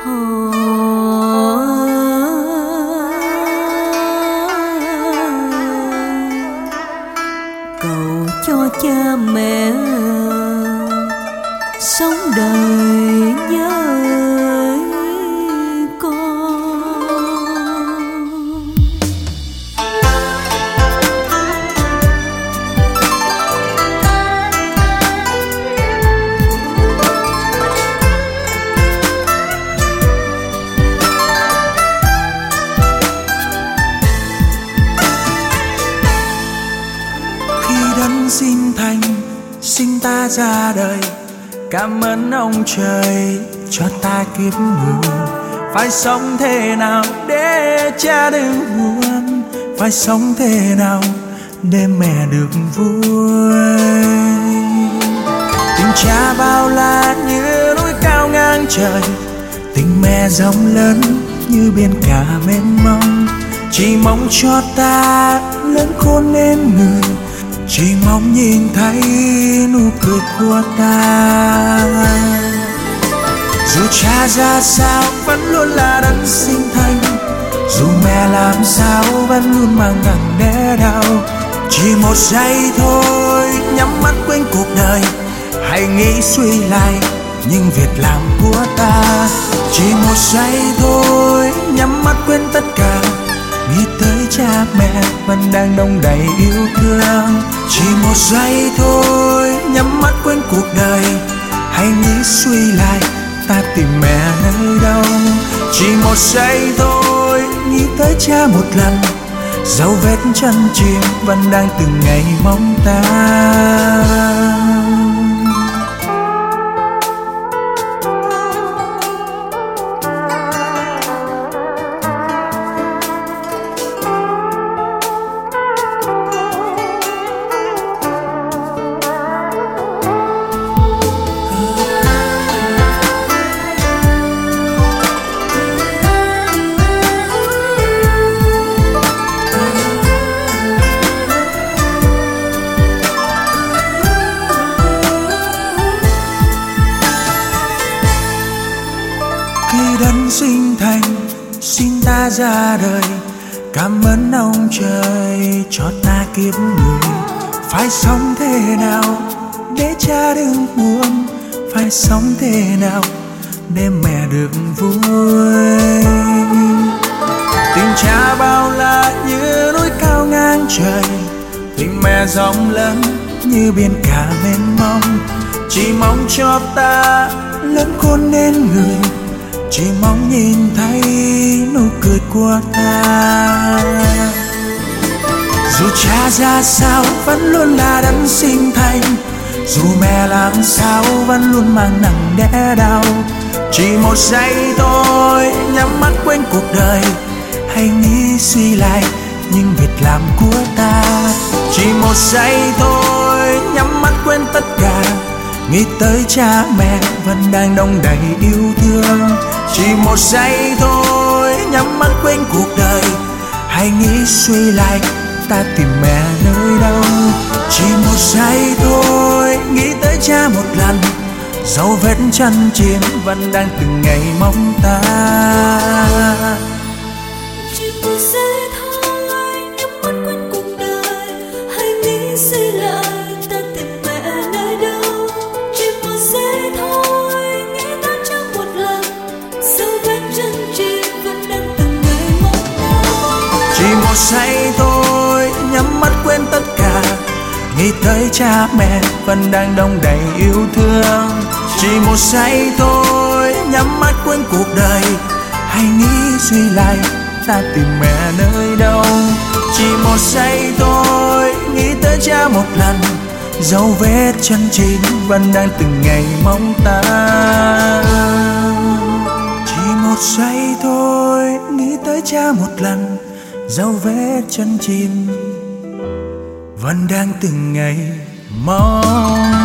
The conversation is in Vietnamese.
Cầu cho cha mẹ sống đời với con. Khi đấng sinh thành sinh ta ra đời, cảm ơn ông trời cho ta kiếp người. Phải sống thế nào để cha đừng buồn, phải sống thế nào để mẹ được vui. Tình cha bao la như núi cao ngang trời, tình mẹ rộng lớn như biển cả mênh mông. Chỉ mong cho ta lớn khôn nên người, chỉ mong nhìn thấy nụ cười của ta. Dù cha ra sao vẫn luôn là đấng sinh thành, dù mẹ làm sao vẫn luôn mang nặng đẻ đau. Chỉ một giây thôi nhắm mắt quên cuộc đời, hãy nghĩ suy lại những việc làm của ta. Chỉ một giây thôi nhắm mắt quên tất cả, nghĩ tới cha mẹ vẫn đang đong đầy yêu thương. Chỉ một giây thôi nhắm mắt quên cuộc đời, hãy nghĩ suy lại ta tìm mẹ nơi đâu. Chỉ một giây thôi nghĩ tới cha một lần, dấu vết chân chim vẫn đang từng ngày mong ta. Khi đấng sinh thành sinh ta ra đời, cảm ơn ông trời cho ta kiếp người. Phải sống thế nào để cha đừng buồn, phải sống thế nào để mẹ được vui. Tình cha bao la như núi cao ngang trời, tình mẹ rộng lớn như biển cả mênh mông. Chỉ mong cho ta lớn khôn nên người, chỉ mong nhìn thấy nụ cười của ta. Dù cha ra sao vẫn luôn là đấng sinh thành, dù mẹ làm sao vẫn luôn mang nặng đẻ đau. Chỉ một giây thôi nhắm mắt quên cuộc đời, hãy nghĩ suy lại những việc làm của ta. Chỉ một giây thôi nhắm mắt quên tất cả, nghĩ tới cha mẹ vẫn đang đong đầy yêu thương. Chỉ một giây thôi nhắm mắt quên cuộc đời, hãy nghĩ suy lại ta tìm mẹ nơi đâu. Chỉ một giây thôi nghĩ tới cha một lần, dấu vết chân chim vẫn đang từng ngày mong ta. Chỉ một giây thôi nhắm mắt quên cuộc đời, hãy nghĩ suy lại ta tìm mẹ nơi đâu. Chỉ một giây thôi nghĩ tới cha một lần, dấu vết chân chim vẫn đang từng ngày mong ta. Chỉ một giây thôi nhắm mắt quên tất cả, nghĩ tới cha mẹ vẫn đang đong đầy yêu thương. Chỉ một giây thôi nhắm mắt quên cuộc đời, hãy nghĩ suy lại ta tìm mẹ nơi đâu. Chỉ một giây thôi nghĩ tới cha một lần, dấu vết chân chim vẫn đang từng ngày mong ta. Chỉ một giây thôi nghĩ tới cha một lần, dấu vết chân chim vẫn đang từng ngày mong